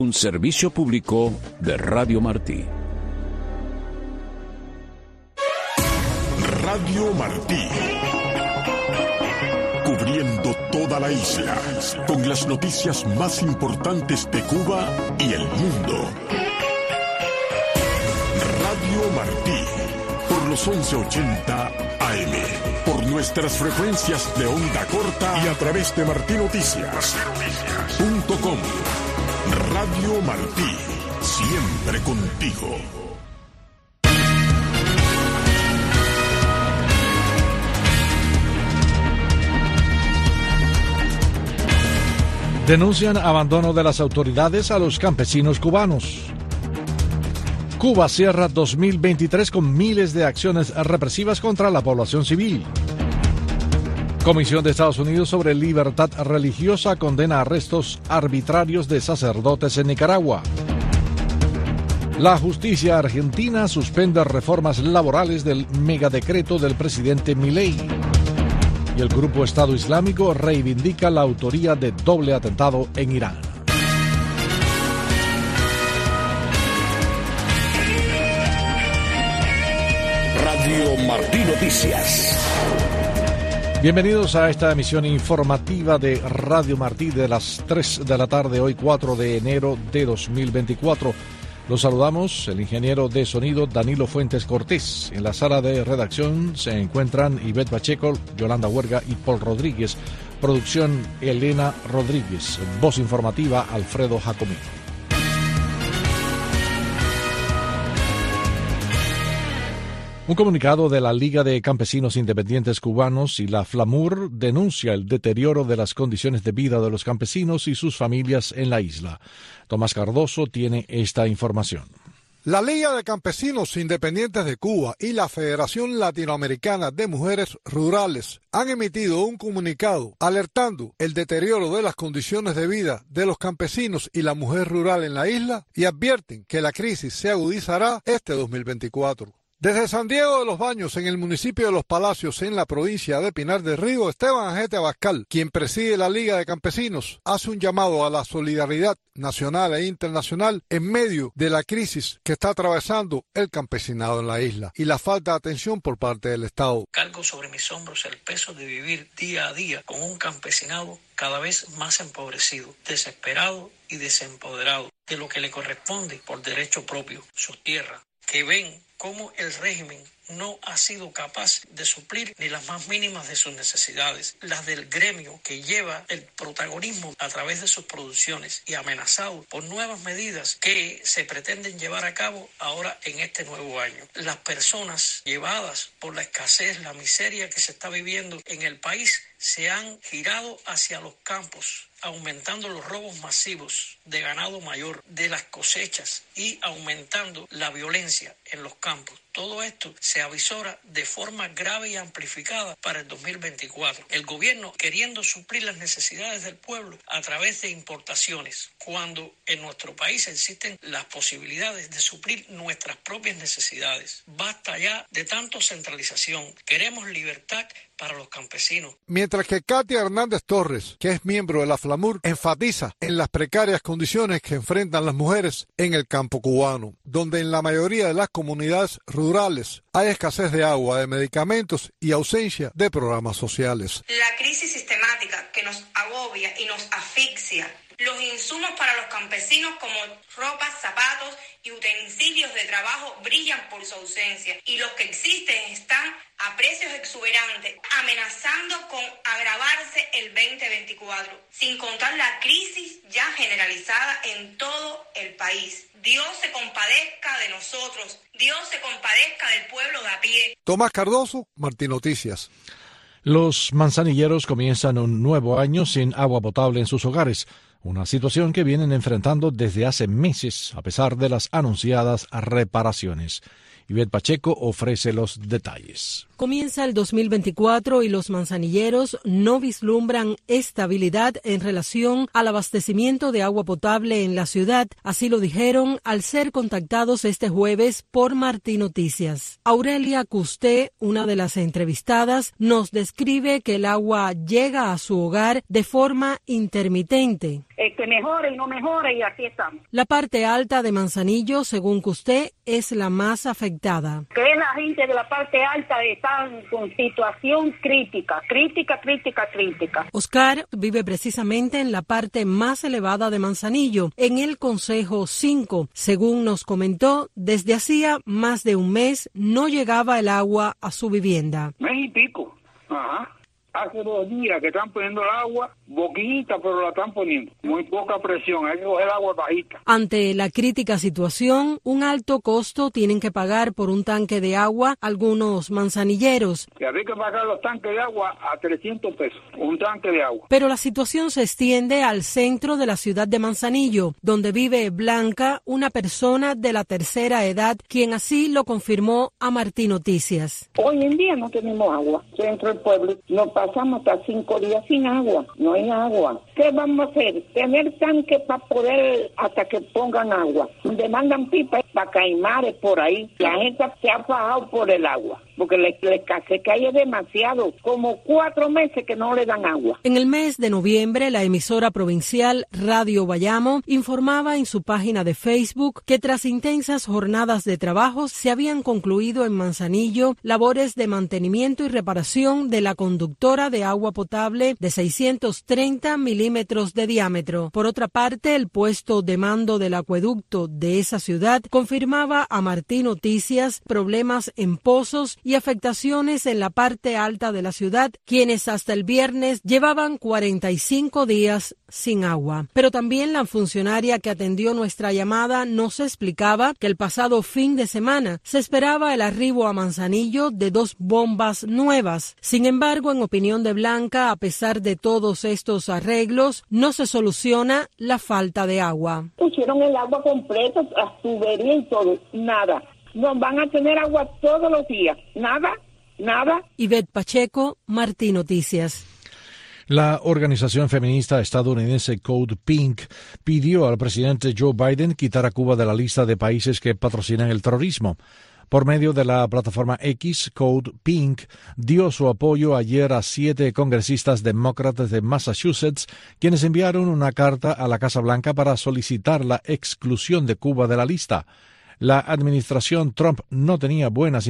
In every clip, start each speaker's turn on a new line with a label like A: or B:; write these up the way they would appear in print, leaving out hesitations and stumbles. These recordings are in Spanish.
A: Un servicio público de Radio Martí.
B: Radio Martí. Cubriendo toda la isla, con las noticias más importantes de Cuba y el mundo. Radio Martí, por los 1180 AM, por nuestras frecuencias de onda corta y a través de martinoticias.com. Radio Martí, siempre contigo.
C: Denuncian abandono de las autoridades a los campesinos cubanos. Cuba cierra 2023 con miles de acciones represivas contra la población civil. Comisión de Estados Unidos sobre libertad religiosa condena arrestos arbitrarios de sacerdotes en Nicaragua. La justicia argentina suspende reformas laborales del megadecreto del presidente Milei. Y el grupo Estado Islámico reivindica la autoría de doble atentado en Irán.
B: Radio Martí Noticias.
C: Bienvenidos a esta emisión informativa de Radio Martí de las 3 de la tarde, hoy 4 de enero de 2024. Los saludamos, el ingeniero de sonido Danilo Fuentes Cortés. En la sala de redacción se encuentran Ivette Pacheco, Yolanda Huerga y Paul Rodríguez. Producción Elena Rodríguez. Voz informativa Alfredo Jacomino. Un comunicado de la Liga de Campesinos Independientes Cubanos y la FLAMUR denuncia el deterioro de las condiciones de vida de los campesinos y sus familias en la isla. Tomás Cardoso tiene esta información.
D: La Liga de Campesinos Independientes de Cuba y la Federación Latinoamericana de Mujeres Rurales han emitido un comunicado alertando el deterioro de las condiciones de vida de los campesinos y la mujer rural en la isla y advierten que la crisis se agudizará este 2024. Desde San Diego de los Baños, en el municipio de Los Palacios, en la provincia de Pinar del Río, Esteban Ajete Abascal, quien preside la Liga de Campesinos, hace un llamado a la solidaridad nacional e internacional en medio de la crisis que está atravesando el campesinado en la isla y la falta de atención por parte del Estado.
E: Cargo sobre mis hombros el peso de vivir día a día con un campesinado cada vez más empobrecido, desesperado y desempoderado de lo que le corresponde por derecho propio, sus tierras, que ven cómo el régimen no ha sido capaz de suplir ni las más mínimas de sus necesidades, las del gremio que lleva el protagonismo a través de sus producciones y amenazado por nuevas medidas que se pretenden llevar a cabo ahora en este nuevo año. Las personas llevadas por la escasez, la miseria que se está viviendo en el país, se han girado hacia los campos, aumentando los robos masivos de ganado mayor, de las cosechas y aumentando la violencia en los campos. Todo esto se avisora de forma grave y amplificada para el 2024. El gobierno queriendo suplir las necesidades del pueblo a través de importaciones, cuando en nuestro país existen las posibilidades de suplir nuestras propias necesidades. Basta ya de tanto centralización. Queremos libertad para los campesinos.
D: Mientras que Katia Hernández Torres, que es miembro de la FLAMUR, enfatiza en las precarias condiciones que enfrentan las mujeres en el campo cubano, donde en la mayoría de las comunidades rurales hay escasez de agua, de medicamentos y ausencia de programas sociales.
F: La crisis sistemática que nos agobia y nos asfixia. Los insumos para los campesinos como ropas, zapatos y utensilios de trabajo brillan por su ausencia y los que existen están a precios exuberantes, amenazando con agravarse el 2024, sin contar la crisis ya generalizada en todo el país. Dios se compadezca de nosotros, Dios se compadezca del pueblo de a pie.
D: Tomás Cardoso, Martí Noticias.
C: Los manzanilleros comienzan un nuevo año sin agua potable en sus hogares, una situación que vienen enfrentando desde hace meses a pesar de las anunciadas reparaciones. Ivette Pacheco ofrece los detalles.
G: Comienza el 2024 y los manzanilleros no vislumbran estabilidad en relación al abastecimiento de agua potable en la ciudad. Así lo dijeron al ser contactados este jueves por Martí Noticias. Aurelia Custé, una de las entrevistadas, nos describe que el agua llega a su hogar de forma intermitente.
H: que mejore y no mejore, y así estamos.
G: La parte alta de Manzanillo, según Custé, es la más afectada.
H: Que la gente de la parte alta están con situación crítica.
G: Oscar vive precisamente en la parte más elevada de Manzanillo, en el Consejo 5. Según nos comentó, desde hacía más de un mes no llegaba el agua a su vivienda.
I: Mes y pico. Ajá. Hace 2 días que están poniendo el agua, boquita, pero la están poniendo. Muy poca presión, hay que coger agua bajita.
G: Ante la crítica situación, un alto costo tienen que pagar por un tanque de agua algunos manzanilleros.
I: Que había que pagar los tanques de agua a 300 pesos, un tanque de agua.
G: Pero la situación se extiende al centro de la ciudad de Manzanillo, donde vive Blanca, una persona de la tercera edad, quien así lo confirmó a Martí Noticias.
J: Hoy en día no tenemos agua. Dentro del pueblo no pasamos hasta 5 días sin agua. No hay agua. ¿Qué vamos a hacer? Tener tanque para poder hasta que pongan agua. Demandan pipas para caimares por ahí. La gente se ha fajado por el agua, porque la escasez que hay es demasiado. Como 4 meses que no le dan agua.
G: En el mes de noviembre, la emisora provincial Radio Bayamo informaba en su página de Facebook que tras intensas jornadas de trabajo se habían concluido en Manzanillo labores de mantenimiento y reparación de la conductora de agua potable de 630 milímetros de diámetro. Por otra parte, el puesto de mando del acueducto de esa ciudad confirmaba a Martí Noticias problemas en pozos y afectaciones en la parte alta de la ciudad, quienes hasta el viernes llevaban 45 días sin agua. Pero también la funcionaria que atendió nuestra llamada nos explicaba que el pasado fin de semana se esperaba el arribo a Manzanillo de 2 bombas nuevas. Sin embargo, en opinión de Blanca, a pesar de todos estos arreglos, no se soluciona la falta de agua.
J: Pusieron el agua completa, las tuberías y todo, nada. Nos van a tener agua todos los días, nada.
G: Ivette Pacheco, Martí Noticias.
C: La organización feminista estadounidense Code Pink pidió al presidente Joe Biden quitar a Cuba de la lista de países que patrocinan el terrorismo. Por medio de la plataforma X, Code Pink dio su apoyo ayer a 7 congresistas demócratas de Massachusetts, quienes enviaron una carta a la Casa Blanca para solicitar la exclusión de Cuba de la lista. La administración Trump no tenía buenas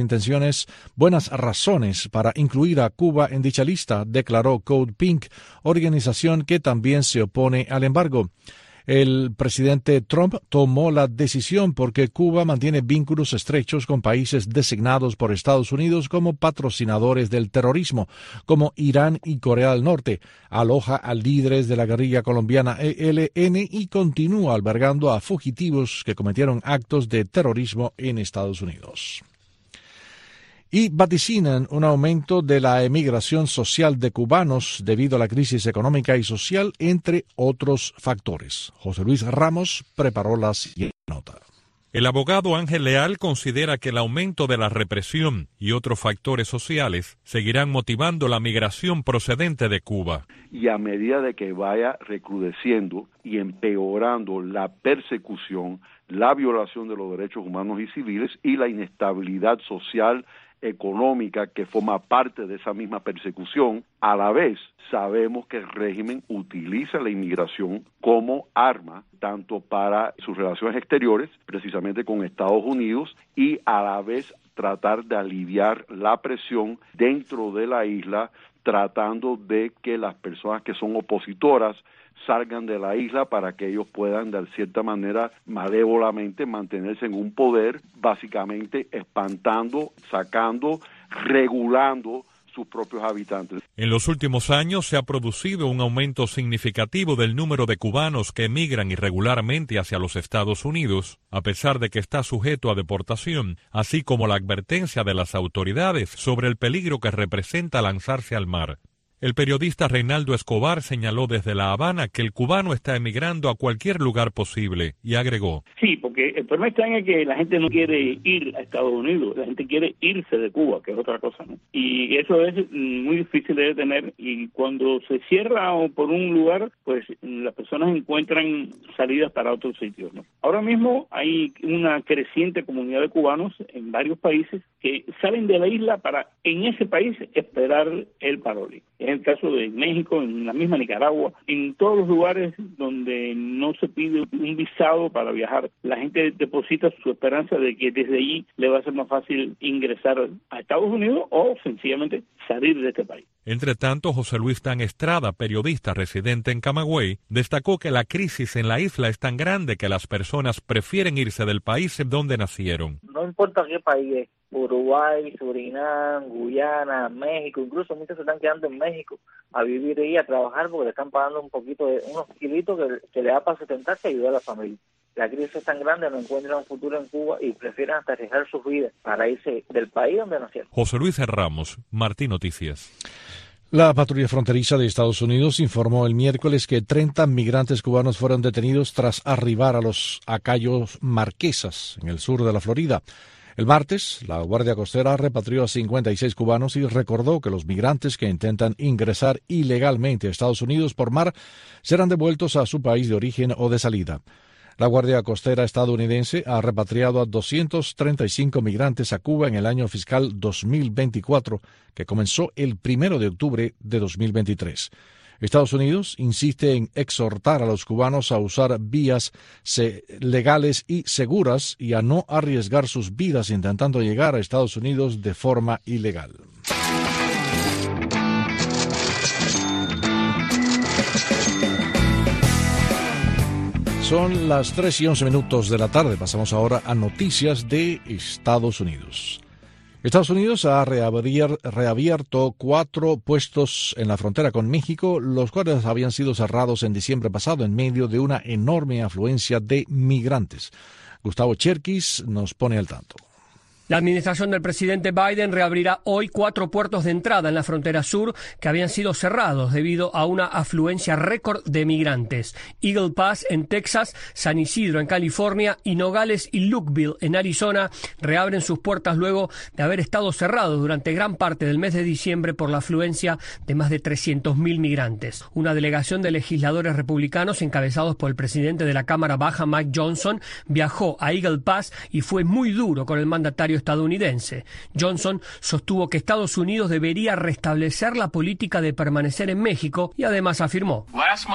C: razones para incluir a Cuba en dicha lista, declaró Code Pink, organización que también se opone al embargo. El presidente Trump tomó la decisión porque Cuba mantiene vínculos estrechos con países designados por Estados Unidos como patrocinadores del terrorismo, como Irán y Corea del Norte, aloja a líderes de la guerrilla colombiana ELN y continúa albergando a fugitivos que cometieron actos de terrorismo en Estados Unidos. Y vaticinan un aumento de la emigración social de cubanos debido a la crisis económica y social, entre otros factores. José Luis Ramos preparó la siguiente nota.
K: El abogado Ángel Leal considera que el aumento de la represión y otros factores sociales seguirán motivando la migración procedente de Cuba.
L: Y a medida de que vaya recrudeciendo y empeorando la persecución, la violación de los derechos humanos y civiles y la inestabilidad social económica que forma parte de esa misma persecución, a la vez sabemos que el régimen utiliza la inmigración como arma tanto para sus relaciones exteriores, precisamente con Estados Unidos, y a la vez tratar de aliviar la presión dentro de la isla, tratando de que las personas que son opositoras salgan de la isla para que ellos puedan de cierta manera malévolamente mantenerse en un poder, básicamente espantando, sacando, regulando sus propios habitantes.
K: En los últimos años se ha producido un aumento significativo del número de cubanos que emigran irregularmente hacia los Estados Unidos, a pesar de que está sujeto a deportación, así como la advertencia de las autoridades sobre el peligro que representa lanzarse al mar. El periodista Reinaldo Escobar señaló desde La Habana que el cubano está emigrando a cualquier lugar posible y agregó:
I: Sí, porque el problema está en que la gente no quiere ir a Estados Unidos, la gente quiere irse de Cuba, que es otra cosa, ¿no? Y eso es muy difícil de detener, y cuando se cierra por un lugar, pues las personas encuentran salidas para otros sitios, ¿no? Ahora mismo hay una creciente comunidad de cubanos en varios países que salen de la isla para en ese país esperar el parole. Es Es el caso de México, en la misma Nicaragua, en todos los lugares donde no se pide un visado para viajar. La gente deposita su esperanza de que desde allí le va a ser más fácil ingresar a Estados Unidos o sencillamente salir de este país.
K: Entre tanto, José Luis Dan Estrada, periodista residente en Camagüey, destacó que la crisis en la isla es tan grande que las personas prefieren irse del país donde nacieron.
M: No importa qué país es, Uruguay, Surinam, Guyana, México, incluso muchos se están quedando en México a vivir ahí, a trabajar porque le están pagando un poquito de unos kilitos que le da para sustentarse y ayudar a la familia. La crisis es tan grande, no encuentran un futuro en Cuba y prefieren hasta arriesgar sus vidas para irse del país donde nacieron.
K: José Luis Ramos, Martín Noticias.
C: La patrulla fronteriza de Estados Unidos informó el miércoles que 30 migrantes cubanos fueron detenidos tras arribar a Cayo Marquesas, en el sur de la Florida. El martes, la Guardia Costera repatrió a 56 cubanos y recordó que los migrantes que intentan ingresar ilegalmente a Estados Unidos por mar serán devueltos a su país de origen o de salida. La Guardia Costera estadounidense ha repatriado a 235 migrantes a Cuba en el año fiscal 2024, que comenzó el 1 de octubre de 2023. Estados Unidos insiste en exhortar a los cubanos a usar vías legales y seguras y a no arriesgar sus vidas intentando llegar a Estados Unidos de forma ilegal. Son las 3:11 de la tarde. Pasamos ahora a noticias de Estados Unidos. Estados Unidos ha reabierto 4 puestos en la frontera con México, los cuales habían sido cerrados en diciembre pasado en medio de una enorme afluencia de migrantes. Gustavo Cherkis nos pone al tanto.
N: La administración del presidente Biden reabrirá hoy 4 puertos de entrada en la frontera sur que habían sido cerrados debido a una afluencia récord de migrantes. Eagle Pass en Texas, San Isidro en California y Nogales y Lukeville en Arizona reabren sus puertas luego de haber estado cerrados durante gran parte del mes de diciembre por la afluencia de más de 300.000 migrantes. Una delegación de legisladores republicanos encabezados por el presidente de la Cámara Baja, Mike Johnson, viajó a Eagle Pass y fue muy duro con el mandatario estadounidense. Johnson sostuvo que Estados Unidos debería restablecer la política de permanecer en México y además afirmó: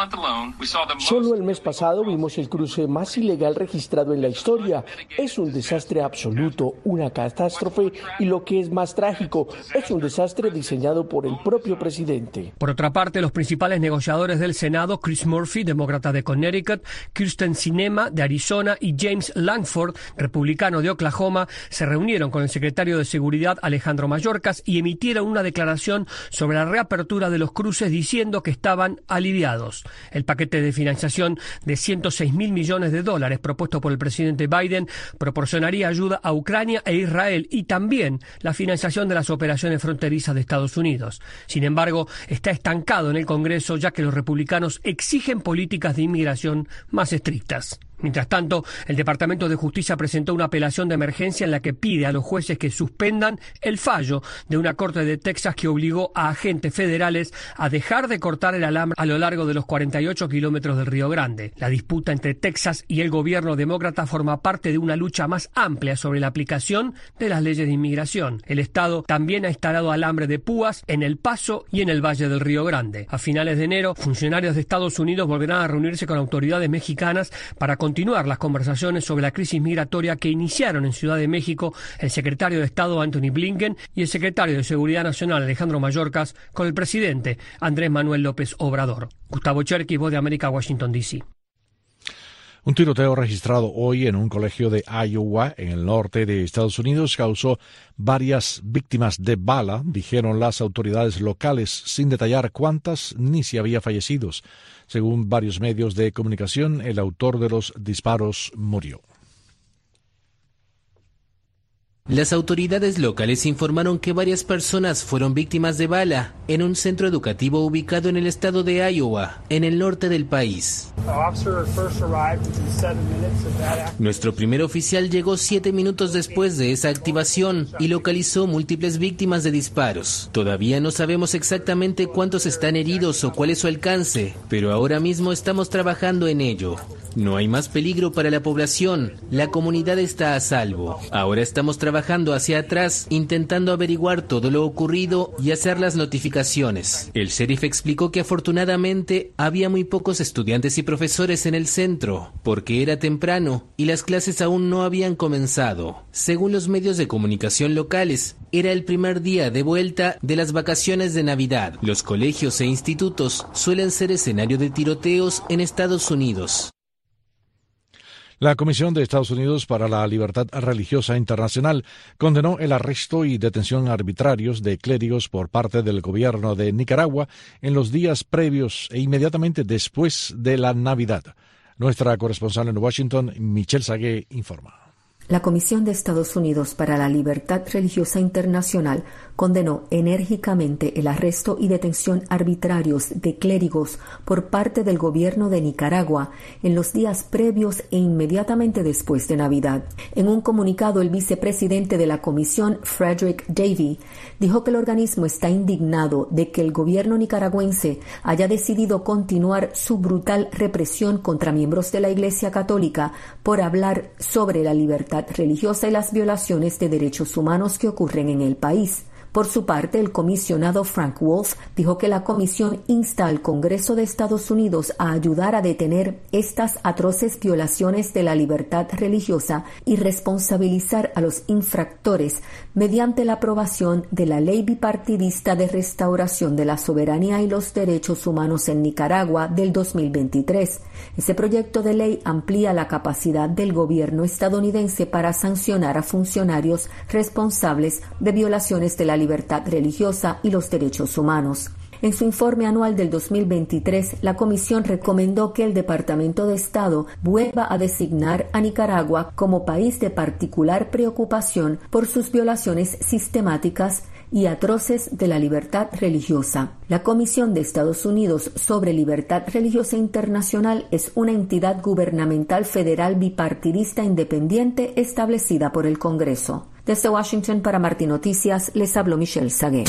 O: Solo el mes pasado vimos el cruce más ilegal registrado en la historia. Es un desastre absoluto, una catástrofe y lo que es más trágico, es un desastre diseñado por el propio presidente.
N: Por otra parte, los principales negociadores del Senado, Chris Murphy, demócrata de Connecticut, Kyrsten Sinema de Arizona y James Lankford, republicano de Oklahoma, se reunieron con el secretario de Seguridad Alejandro Mayorkas y emitieron una declaración sobre la reapertura de los cruces diciendo que estaban aliviados. El paquete de financiación de $106 mil millones propuesto por el presidente Biden proporcionaría ayuda a Ucrania e Israel y también la financiación de las operaciones fronterizas de Estados Unidos. Sin embargo, está estancado en el Congreso ya que los republicanos exigen políticas de inmigración más estrictas. Mientras tanto, el Departamento de Justicia presentó una apelación de emergencia en la que pide a los jueces que suspendan el fallo de una corte de Texas que obligó a agentes federales a dejar de cortar el alambre a lo largo de los 48 kilómetros del Río Grande. La disputa entre Texas y el gobierno demócrata forma parte de una lucha más amplia sobre la aplicación de las leyes de inmigración. El Estado también ha instalado alambre de púas en El Paso y en el Valle del Río Grande. A finales de enero, funcionarios de Estados Unidos volverán a reunirse con autoridades mexicanas para continuar las conversaciones sobre la crisis migratoria que iniciaron en Ciudad de México el secretario de Estado Antony Blinken y el secretario de Seguridad Nacional Alejandro Mayorkas con el presidente Andrés Manuel López Obrador. Gustavo Cherkis, Voz de América, Washington, D.C.
C: Un tiroteo registrado hoy en un colegio de Iowa, en el norte de Estados Unidos, causó varias víctimas de bala, dijeron las autoridades locales, sin detallar cuántas ni si había fallecidos. Según varios medios de comunicación, el autor de los disparos murió.
P: Las autoridades locales informaron que varias personas fueron víctimas de bala en un centro educativo ubicado en el estado de Iowa, en el norte del país. Nuestro primer oficial llegó 7 minutos después de esa activación y localizó múltiples víctimas de disparos. Todavía no sabemos exactamente cuántos están heridos o cuál es su alcance, pero ahora mismo estamos trabajando en ello. No hay más peligro para la población. La comunidad está a salvo. Ahora estamos trabajando hacia atrás, intentando averiguar todo lo ocurrido y hacer las notificaciones. El sheriff explicó que afortunadamente había muy pocos estudiantes y profesores en el centro, porque era temprano y las clases aún no habían comenzado. Según los medios de comunicación locales, era el primer día de vuelta de las vacaciones de Navidad. Los colegios e institutos suelen ser escenario de tiroteos en Estados Unidos.
C: La Comisión de Estados Unidos para la Libertad Religiosa Internacional condenó el arresto y detención arbitrarios de clérigos por parte del gobierno de Nicaragua en los días previos e inmediatamente después de la Navidad. Nuestra corresponsal en Washington, Michelle Sagué, informa.
Q: La Comisión de Estados Unidos para la Libertad Religiosa Internacional condenó enérgicamente el arresto y detención arbitrarios de clérigos por parte del gobierno de Nicaragua en los días previos e inmediatamente después de Navidad. En un comunicado, el vicepresidente de la Comisión, Frederick Davey, dijo que el organismo está indignado de que el gobierno nicaragüense haya decidido continuar su brutal represión contra miembros de la Iglesia Católica por hablar sobre la libertad religiosa y las violaciones de derechos humanos que ocurren en el país. Por su parte, el comisionado Frank Wolf dijo que la comisión insta al Congreso de Estados Unidos a ayudar a detener estas atroces violaciones de la libertad religiosa y responsabilizar a los infractores mediante la aprobación de la Ley Bipartidista de Restauración de la Soberanía y los Derechos Humanos en Nicaragua del 2023. Ese proyecto de ley amplía la capacidad del gobierno estadounidense para sancionar a funcionarios responsables de violaciones de la libertad religiosa y los derechos humanos. En su informe anual del 2023, la Comisión recomendó que el Departamento de Estado vuelva a designar a Nicaragua como país de particular preocupación por sus violaciones sistemáticas y atroces de la libertad religiosa. La Comisión de Estados Unidos sobre Libertad Religiosa Internacional es una entidad gubernamental federal bipartidista independiente establecida por el Congreso. Desde Washington para Martí Noticias, les habló Michelle Sagué.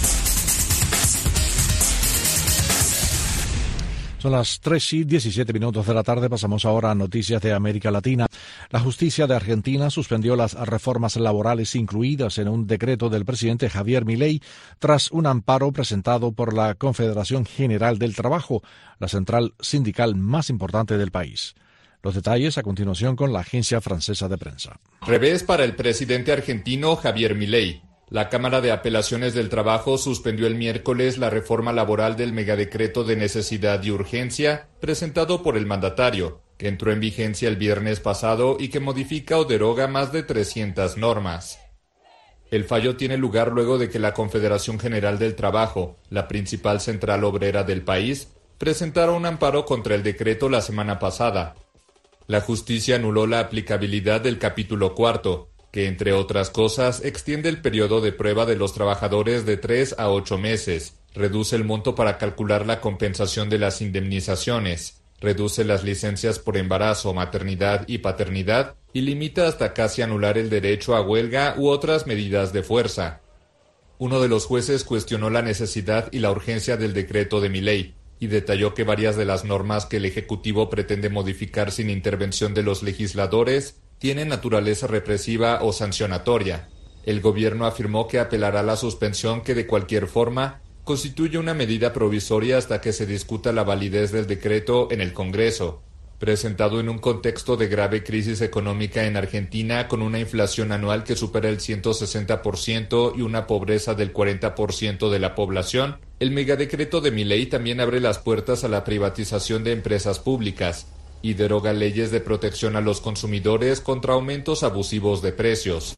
C: Son las 3:17 de la tarde. Pasamos ahora a noticias de América Latina. La justicia de Argentina suspendió las reformas laborales incluidas en un decreto del presidente Javier Milei tras un amparo presentado por la Confederación General del Trabajo, la central sindical más importante del país. Los detalles a continuación con la agencia francesa de prensa.
R: Revés para el presidente argentino Javier Milei. La Cámara de Apelaciones del Trabajo suspendió el miércoles la reforma laboral del megadecreto de necesidad y urgencia presentado por el mandatario, que entró en vigencia el viernes pasado y que modifica o deroga más de 300 normas. El fallo tiene lugar luego de que la Confederación General del Trabajo, la principal central obrera del país, presentara un amparo contra el decreto la semana pasada. La justicia anuló la aplicabilidad del capítulo 4, que entre otras cosas extiende el periodo de prueba de los trabajadores de 3 a 8 meses, reduce el monto para calcular la compensación de las indemnizaciones, reduce las licencias por embarazo, maternidad y paternidad y limita hasta casi anular el derecho a huelga u otras medidas de fuerza. Uno de los jueces cuestionó la necesidad y la urgencia del decreto de Milei y detalló que varias de las normas que el Ejecutivo pretende modificar sin intervención de los legisladores tiene naturaleza represiva o sancionatoria. El gobierno afirmó que apelará a la suspensión, que de cualquier forma constituye una medida provisoria hasta que se discuta la validez del decreto en el Congreso. Presentado en un contexto de grave crisis económica en Argentina, con una inflación anual que supera el 160% y una pobreza del 40% de la población, el megadecreto de Milei también abre las puertas a la privatización de empresas públicas y deroga leyes de protección a los consumidores contra aumentos abusivos de precios.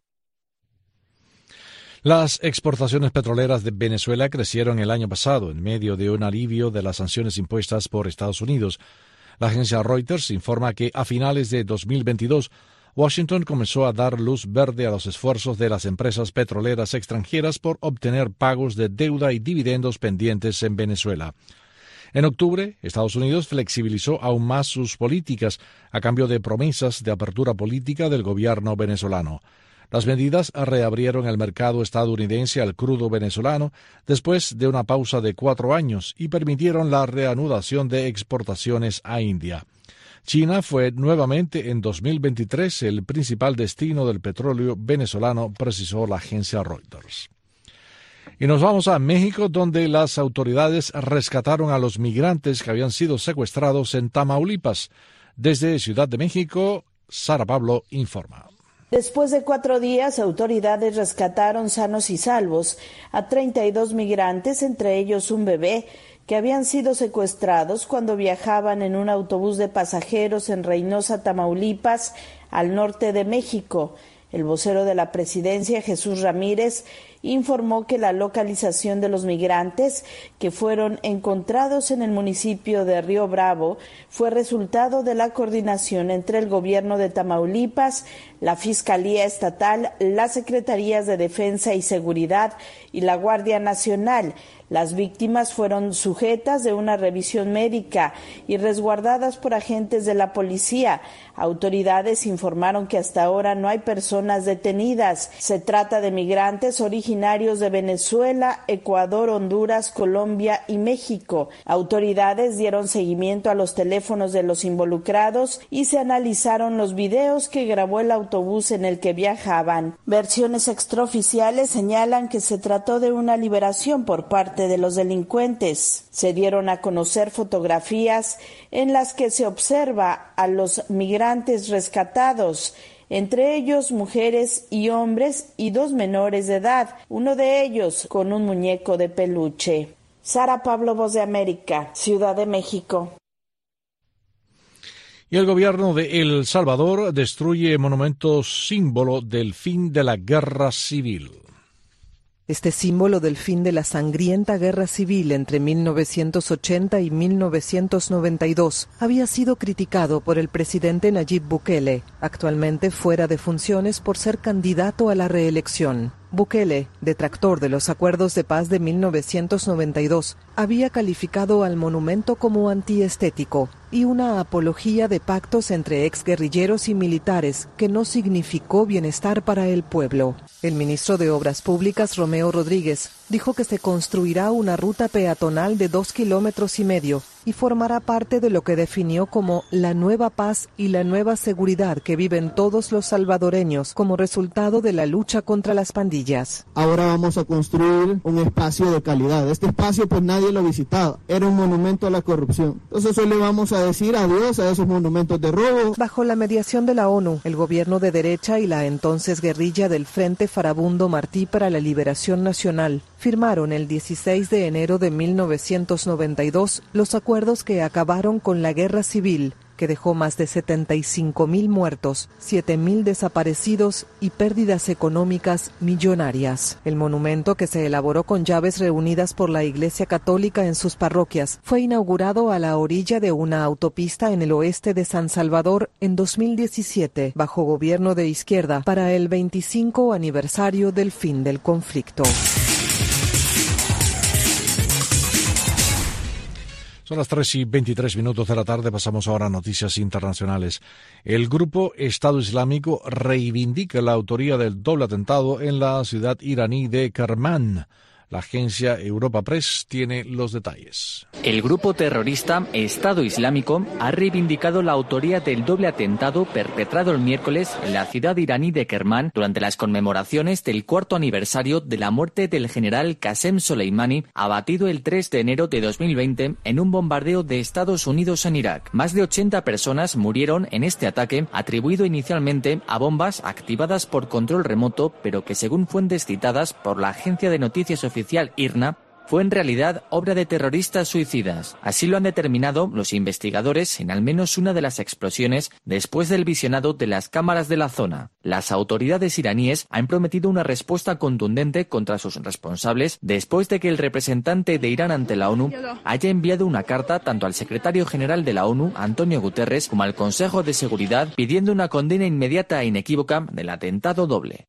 C: Las exportaciones petroleras de Venezuela crecieron el año pasado en medio de un alivio de las sanciones impuestas por Estados Unidos. La agencia Reuters informa que a finales de 2022, Washington comenzó a dar luz verde a los esfuerzos de las empresas petroleras extranjeras por obtener pagos de deuda y dividendos pendientes en Venezuela. En octubre, Estados Unidos flexibilizó aún más sus políticas a cambio de promesas de apertura política del gobierno venezolano. Las medidas reabrieron el mercado estadounidense al crudo venezolano después de una pausa de 4 años y permitieron la reanudación de exportaciones a India. China fue nuevamente en 2023 el principal destino del petróleo venezolano, precisó la agencia Reuters. Y nos vamos a México, donde las autoridades rescataron a los migrantes que habían sido secuestrados en Tamaulipas. Desde Ciudad de México, Sara Pablo informa.
S: Después de 4 días, autoridades rescataron sanos y salvos a 32 migrantes, entre ellos un bebé, que habían sido secuestrados cuando viajaban en un autobús de pasajeros en Reynosa, Tamaulipas, al norte de México. El vocero de la presidencia, Jesús Ramírez, informó que la localización de los migrantes que fueron encontrados en el municipio de Río Bravo fue resultado de la coordinación entre el gobierno de Tamaulipas, la Fiscalía Estatal, las Secretarías de Defensa y Seguridad y la Guardia Nacional. Las víctimas fueron sujetas de una revisión médica y resguardadas por agentes de la policía. Autoridades informaron que hasta ahora no hay personas detenidas. Se trata de migrantes originarios de Venezuela, Ecuador, Honduras, Colombia y México. Autoridades dieron seguimiento a los teléfonos de los involucrados y se analizaron los videos que grabó el autobús en el que viajaban. Versiones extraoficiales señalan que se trató de una liberación por parte de los delincuentes. Se dieron a conocer fotografías en las que se observa a los migrantes rescatados, entre ellos mujeres y hombres y 2 menores de edad, uno de ellos con un muñeco de peluche. Sara Pablo, Voz de América, Ciudad de México.
C: Y el gobierno de El Salvador destruye monumentos símbolo del fin de la guerra civil.
T: Este símbolo del fin de la sangrienta guerra civil entre 1980 y 1992 había sido criticado por el presidente Nayib Bukele, actualmente fuera de funciones por ser candidato a la reelección. Bukele, detractor de los acuerdos de paz de 1992, había calificado al monumento como antiestético y una apología de pactos entre exguerrilleros y militares que no significó bienestar para el pueblo. El ministro de Obras Públicas, Romeo Rodríguez, dijo que se construirá una ruta peatonal de 2,5 kilómetros y formará parte de lo que definió como la nueva paz y la nueva seguridad que viven todos los salvadoreños como resultado de la lucha contra las pandillas.
U: Ahora vamos a construir un espacio de calidad. Este espacio pues nadie lo visitaba, era un monumento a la corrupción. Entonces hoy le vamos a decir adiós a esos monumentos de robo.
T: Bajo la mediación de la ONU, el gobierno de derecha y la entonces guerrilla del Frente Farabundo Martí para la Liberación Nacional firmaron el 16 de enero de 1992 los acuerdos que acabaron con la guerra civil, que dejó más de 75,000 muertos, 7,000 desaparecidos y pérdidas económicas millonarias. El monumento, que se elaboró con llaves reunidas por la Iglesia Católica en sus parroquias, fue inaugurado a la orilla de una autopista en el oeste de San Salvador en 2017, bajo gobierno de izquierda, para el 25 aniversario del fin del conflicto.
C: Son las 3:23 de la tarde, pasamos ahora a noticias internacionales. El grupo Estado Islámico reivindica la autoría del doble atentado en la ciudad iraní de Kermán. La agencia Europa Press tiene los detalles.
V: El grupo terrorista Estado Islámico ha reivindicado la autoría del doble atentado perpetrado el miércoles en la ciudad iraní de Kermán durante las conmemoraciones del 4º aniversario de la muerte del general Qasem Soleimani, abatido el 3 de enero de 2020 en un bombardeo de Estados Unidos en Irak. Más de 80 personas murieron en este ataque, atribuido inicialmente a bombas activadas por control remoto, pero que, según fuentes citadas por la agencia de noticias oficial IRNA, fue en realidad obra de terroristas suicidas. Así lo han determinado los investigadores en al menos una de las explosiones después del visionado de las cámaras de la zona. Las autoridades iraníes han prometido una respuesta contundente contra sus responsables después de que el representante de Irán ante la ONU haya enviado una carta tanto al secretario general de la ONU, Antonio Guterres, como al Consejo de Seguridad, pidiendo una condena inmediata e inequívoca del atentado doble.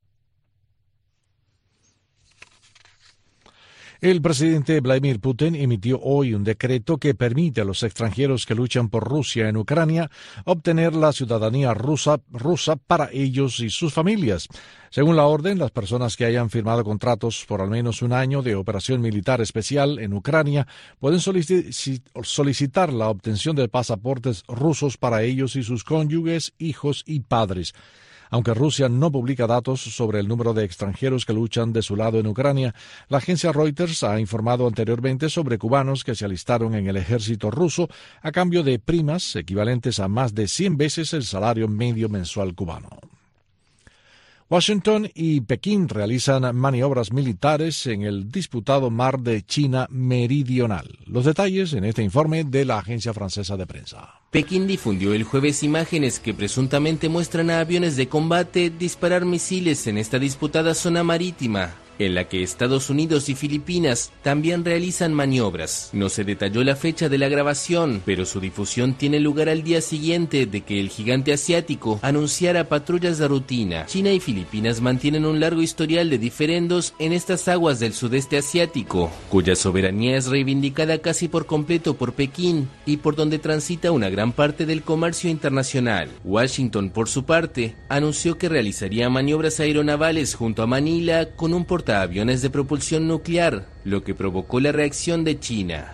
C: El presidente Vladimir Putin emitió hoy un decreto que permite a los extranjeros que luchan por Rusia en Ucrania obtener la ciudadanía rusa para ellos y sus familias. Según la orden, las personas que hayan firmado contratos por al menos un año de operación militar especial en Ucrania pueden solicitar la obtención de pasaportes rusos para ellos y sus cónyuges, hijos y padres. Aunque Rusia no publica datos sobre el número de extranjeros que luchan de su lado en Ucrania, la agencia Reuters ha informado anteriormente sobre cubanos que se alistaron en el ejército ruso a cambio de primas equivalentes a más de 100 veces el salario medio mensual cubano. Washington y Pekín realizan maniobras militares en el disputado mar de China Meridional. Los detalles en este informe de la agencia francesa de prensa.
P: Pekín difundió el jueves imágenes que presuntamente muestran a aviones de combate disparar misiles en esta disputada zona marítima, en la que Estados Unidos y Filipinas también realizan maniobras. No se detalló la fecha de la grabación, pero su difusión tiene lugar al día siguiente de que el gigante asiático anunciara patrullas de rutina. China y Filipinas mantienen un largo historial de diferendos en estas aguas del sudeste asiático, cuya soberanía es reivindicada casi por completo por Pekín y por donde transita una gran parte del comercio internacional. Washington, por su parte, anunció que realizaría maniobras aeronavales junto a Manila con un portaaviones de propulsión nuclear, lo que provocó la reacción de China.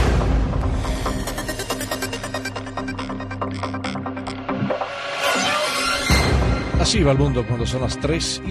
C: Así va el mundo cuando son las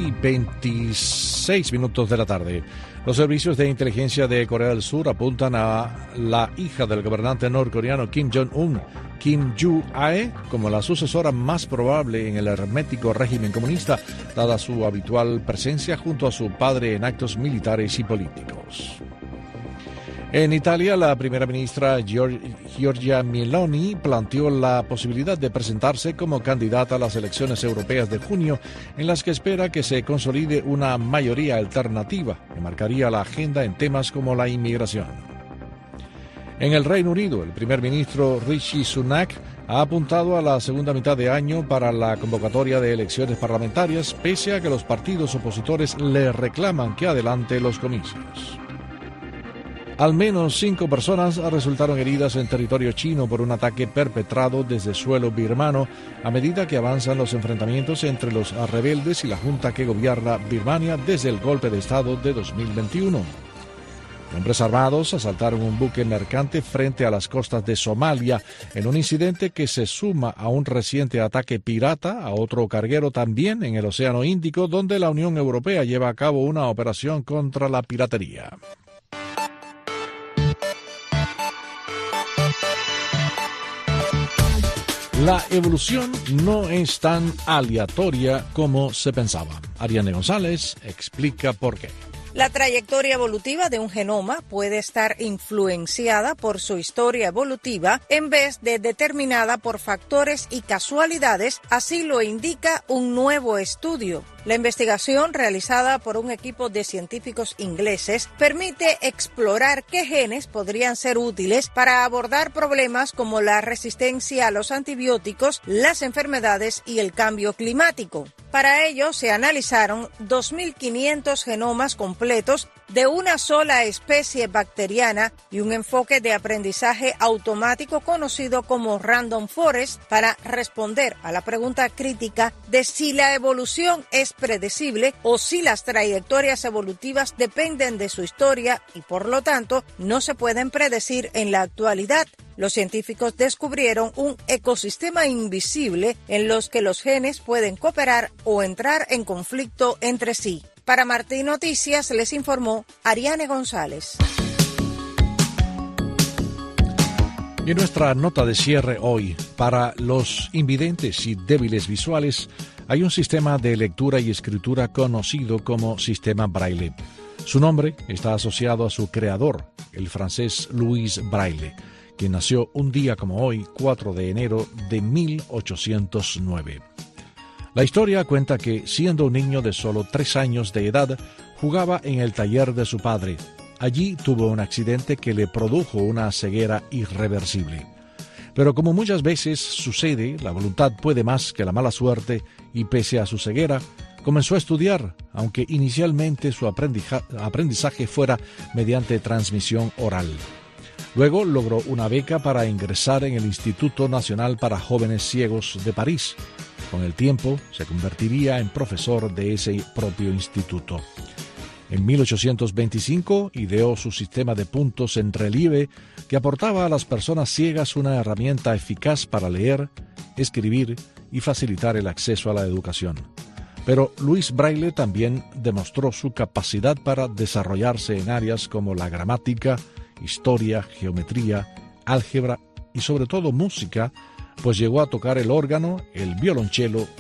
C: 3:26 de la tarde. Los servicios de inteligencia de Corea del Sur apuntan a la hija del gobernante norcoreano Kim Jong-un, Kim Joo-ae, como la sucesora más probable en el hermético régimen comunista, dada su habitual presencia junto a su padre en actos militares y políticos. En Italia, la primera ministra Giorgia Meloni planteó la posibilidad de presentarse como candidata a las elecciones europeas de junio, en las que espera que se consolide una mayoría alternativa que marcaría la agenda en temas como la inmigración. En el Reino Unido, el primer ministro Rishi Sunak ha apuntado a la segunda mitad de año para la convocatoria de elecciones parlamentarias, pese a que los partidos opositores le reclaman que adelante los comicios. Al menos 5 personas resultaron heridas en territorio chino por un ataque perpetrado desde suelo birmano a medida que avanzan los enfrentamientos entre los rebeldes y la junta que gobierna Birmania desde el golpe de Estado de 2021. Hombres armados asaltaron un buque mercante frente a las costas de Somalia en un incidente que se suma a un reciente ataque pirata a otro carguero también en el Océano Índico, donde la Unión Europea lleva a cabo una operación contra la piratería. La evolución no es tan aleatoria como se pensaba. Ariane González explica por qué.
A: La trayectoria evolutiva de un genoma puede estar influenciada por su historia evolutiva en vez de determinada por factores y casualidades, así lo indica un nuevo estudio. La investigación realizada por un equipo de científicos ingleses permite explorar qué genes podrían ser útiles para abordar problemas como la resistencia a los antibióticos, las enfermedades y el cambio climático. Para ello se analizaron 2.500 genomas completos de una sola especie bacteriana y un enfoque de aprendizaje automático conocido como Random Forest para responder a la pregunta crítica de si la evolución es predecible o si las trayectorias evolutivas dependen de su historia y por lo tanto no se pueden predecir en la actualidad. Los científicos descubrieron un ecosistema invisible en los que los genes pueden cooperar o entrar en conflicto entre sí. Para Martín Noticias les informó Ariane González.
C: Y en nuestra nota de cierre hoy, para los invidentes y débiles visuales, hay un sistema de lectura y escritura conocido como Sistema Braille. Su nombre está asociado a su creador, el francés Louis Braille, quien nació un día como hoy, 4 de enero de 1809. La historia cuenta que, siendo un niño de solo 3 años de edad, jugaba en el taller de su padre. Allí tuvo un accidente que le produjo una ceguera irreversible. Pero como muchas veces sucede, la voluntad puede más que la mala suerte y pese a su ceguera, comenzó a estudiar, aunque inicialmente su aprendizaje fuera mediante transmisión oral. Luego logró una beca para ingresar en el Instituto Nacional para Jóvenes Ciegos de París. Con el tiempo se convertiría en profesor de ese propio instituto. En 1825 ideó su sistema de puntos en relieve que aportaba a las personas ciegas una herramienta eficaz para leer, escribir y facilitar el acceso a la educación. Pero Louis Braille también demostró su capacidad para desarrollarse en áreas como la gramática, historia, geometría, álgebra y sobre todo música, pues llegó a tocar el órgano, el violonchelo